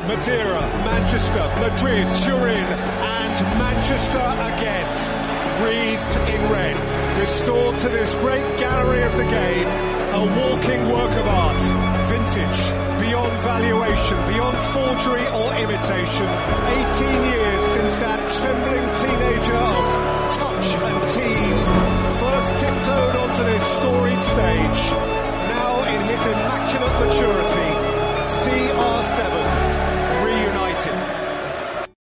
Madeira, Manchester, Madrid, Turin, and Manchester again. Wreathed in red, restored to this great gallery of the game, a walking work of art. Vintage, beyond valuation, beyond forgery or imitation. 18 years since that trembling teenager